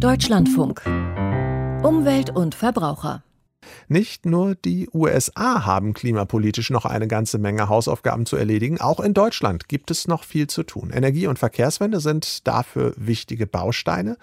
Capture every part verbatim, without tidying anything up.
Deutschlandfunk. Umwelt und Verbraucher. Nicht nur die U S A haben klimapolitisch noch eine ganze Menge Hausaufgaben zu erledigen. Auch in Deutschland gibt es noch viel zu tun. Energie- und Verkehrswende sind dafür wichtige Bausteine.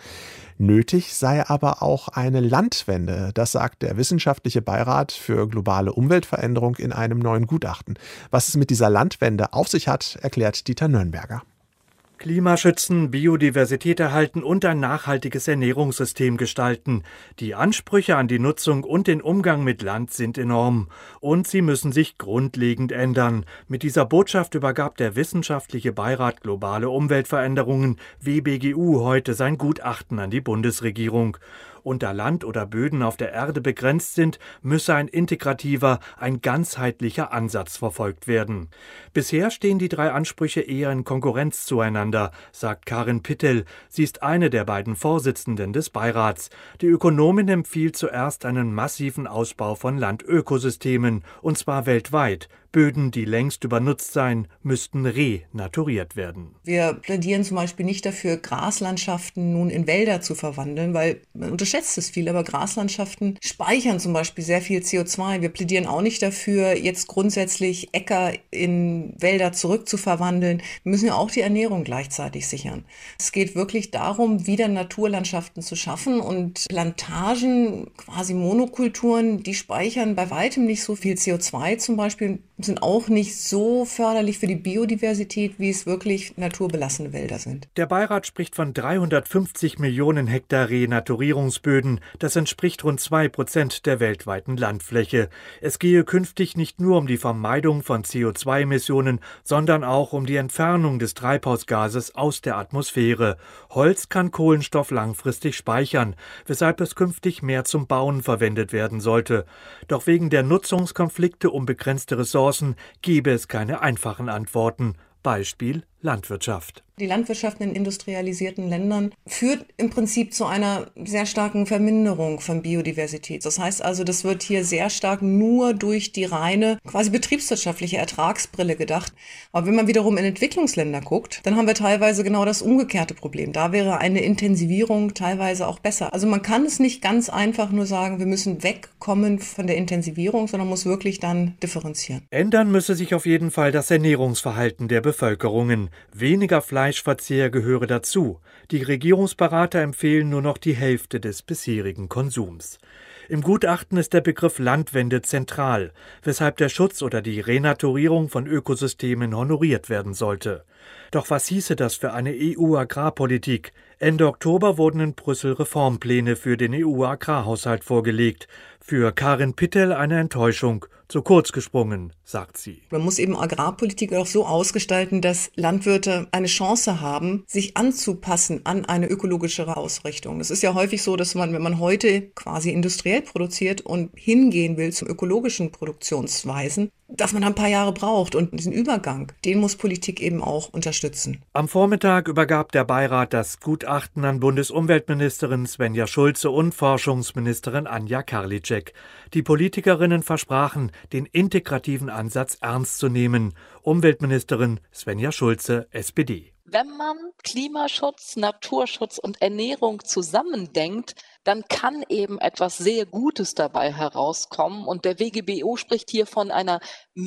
Nötig sei aber auch eine Landwende. Das sagt der Wissenschaftliche Beirat für globale Umweltveränderung in einem neuen Gutachten. Was es mit dieser Landwende auf sich hat, erklärt Dieter Nürnberger. Klima schützen, Biodiversität erhalten und ein nachhaltiges Ernährungssystem gestalten. Die Ansprüche an die Nutzung und den Umgang mit Land sind enorm. Und sie müssen sich grundlegend ändern. Mit dieser Botschaft übergab der Wissenschaftliche Beirat Globale Umweltveränderungen W B G U heute sein Gutachten an die Bundesregierung. Und da Land oder Böden auf der Erde begrenzt sind, müsse ein integrativer, ein ganzheitlicher Ansatz verfolgt werden. Bisher stehen die drei Ansprüche eher in Konkurrenz zueinander, sagt Karin Pittel. Sie ist eine der beiden Vorsitzenden des Beirats. Die Ökonomin empfiehlt zuerst einen massiven Ausbau von Landökosystemen, und zwar weltweit. Böden, die längst übernutzt seien, müssten renaturiert werden. Wir plädieren zum Beispiel nicht dafür, Graslandschaften nun in Wälder zu verwandeln, weil man unterschätzt es viel, aber Graslandschaften speichern zum Beispiel sehr viel C O zwei. Wir plädieren auch nicht dafür, jetzt grundsätzlich Äcker in Wälder zurückzuverwandeln. Wir müssen ja auch die Ernährung gleichzeitig sichern. Es geht wirklich darum, wieder Naturlandschaften zu schaffen, und Plantagen, quasi Monokulturen, die speichern bei weitem nicht so viel C O zwei zum Beispiel, sind auch nicht so förderlich für die Biodiversität, wie es wirklich naturbelassene Wälder sind. Der Beirat spricht von dreihundertfünfzig Millionen Hektar Renaturierungsböden. Das entspricht rund zwei Prozent der weltweiten Landfläche. Es gehe künftig nicht nur um die Vermeidung von C O zwei Emissionen, sondern auch um die Entfernung des Treibhausgases aus der Atmosphäre. Holz kann Kohlenstoff langfristig speichern, weshalb es künftig mehr zum Bauen verwendet werden sollte. Doch wegen der Nutzungskonflikte um begrenzte Ressourcen gebe es keine einfachen Antworten. Beispiel Landwirtschaft. Die Landwirtschaft in industrialisierten Ländern führt im Prinzip zu einer sehr starken Verminderung von Biodiversität. Das heißt also, das wird hier sehr stark nur durch die reine, quasi betriebswirtschaftliche Ertragsbrille gedacht. Aber wenn man wiederum in Entwicklungsländer guckt, dann haben wir teilweise genau das umgekehrte Problem. Da wäre eine Intensivierung teilweise auch besser. Also man kann es nicht ganz einfach nur sagen, wir müssen wegkommen von der Intensivierung, sondern muss wirklich dann differenzieren. Ändern müsse sich auf jeden Fall das Ernährungsverhalten der Bevölkerungen. Weniger Fleischverzehr gehöre dazu. Die Regierungsberater empfehlen nur noch die Hälfte des bisherigen Konsums. Im Gutachten ist der Begriff Landwende zentral, weshalb der Schutz oder die Renaturierung von Ökosystemen honoriert werden sollte. Doch was hieße das für eine E U-Agrarpolitik? Ende Oktober wurden in Brüssel Reformpläne für den E U-Agrarhaushalt vorgelegt. Für Karin Pittel eine Enttäuschung. Zu kurz gesprungen, sagt sie. Man muss eben Agrarpolitik auch so ausgestalten, dass Landwirte eine Chance haben, sich anzupassen an eine ökologischere Ausrichtung. Das ist ja häufig so, dass man, wenn man heute quasi industriell produziert und hingehen will zum ökologischen Produktionsweisen, dass man ein paar Jahre braucht, und diesen Übergang, den muss Politik eben auch unterstützen. Am Vormittag übergab der Beirat das Gutachten an Bundesumweltministerin Svenja Schulze und Forschungsministerin Anja Karliczek. Die Politikerinnen versprachen, den integrativen Ansatz ernst zu nehmen. Umweltministerin Svenja Schulze, S P D. Wenn man Klimaschutz, Naturschutz und Ernährung zusammendenkt, dann kann eben etwas sehr Gutes dabei herauskommen. Und der W G B U spricht hier von einer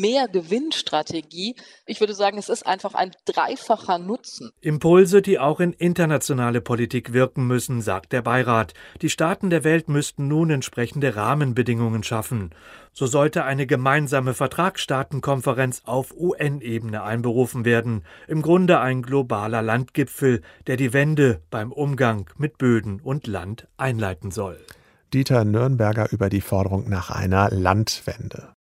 Mehr-Gewinn-Strategie. Ich würde sagen, es ist einfach ein dreifacher Nutzen. Impulse, die auch in internationale Politik wirken müssen, sagt der Beirat. Die Staaten der Welt müssten nun entsprechende Rahmenbedingungen schaffen. So sollte eine gemeinsame Vertragsstaatenkonferenz auf U N-Ebene einberufen werden. Im Grunde ein globaler Landgipfel, der die Wende beim Umgang mit Böden und Land einleiten soll. Dieter Nürnberger über die Forderung nach einer Landwende.